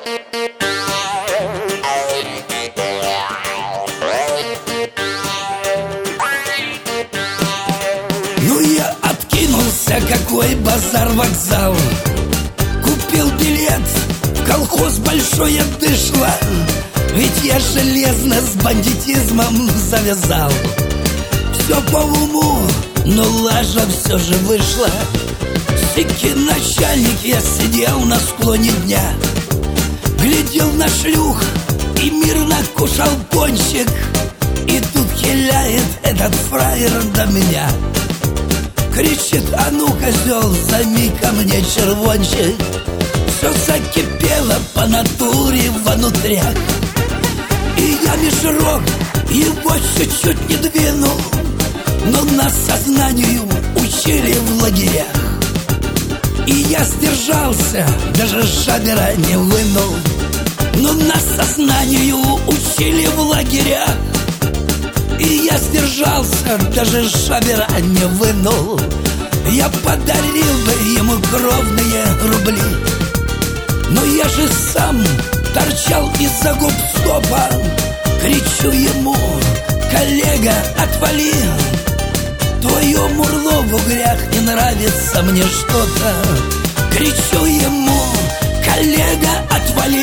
Ну я откинулся, какой базар-вокзал. Купил билет в колхоз большое дышло. Ведь я железно с бандитизмом завязал. Все по уму, но лажа все же вышла. Сики начальник, я сидел на склоне дня, глядел на шлюх и мирно кушал пончик. И тут хиляет этот фраер до меня, кричит: а ну, козел, займи ко мне червончик. Все закипело по натуре внутрях, и я меж рог его чуть-чуть не двинул. Но нас сознанию учили в лагерях, и я сдержался, даже шагера не вынул. Но нас сознанию учили в лагерях, и я сдержался, даже шабера не вынул. Я подарил бы ему кровные рубли, но я же сам торчал из-за губ стопа. Кричу ему: коллега, отвали, твое мурло в угрях не нравится мне что-то. Кричу ему: коллега, отвали,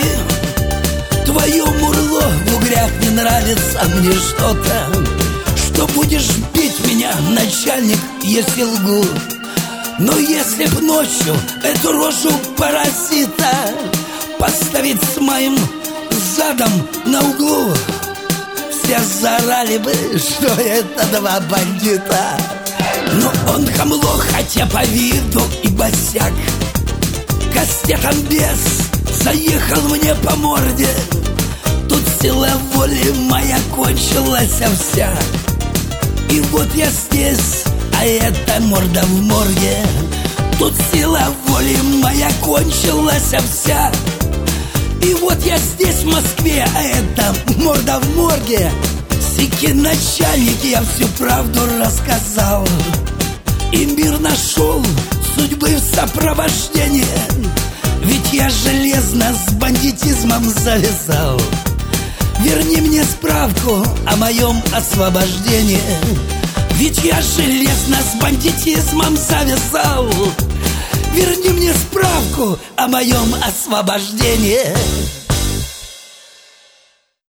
твое мурло в угрях не нравится мне что-то. Что будешь бить меня, начальник, если лгу? Но если б ночью эту рожу паразита поставить с моим задом на углу, все заорали бы, что это два бандита. Но он хамло, хотя по виду и босяк, кастетом без заехал мне по морде. Тут сила воли моя кончилась вся, и вот я здесь, а это морда в морге. Тут сила воли моя кончилась вся, и вот я здесь, в Москве, а это морда в морге. Сики начальник, я всю правду рассказал, и мир нашел судьбы в сопровождении. Ведь я железно с бандитизмом завязал. Верни мне справку о моем освобождении, ведь я железно с бандитизмом завязал. Верни мне справку о моем освобождении.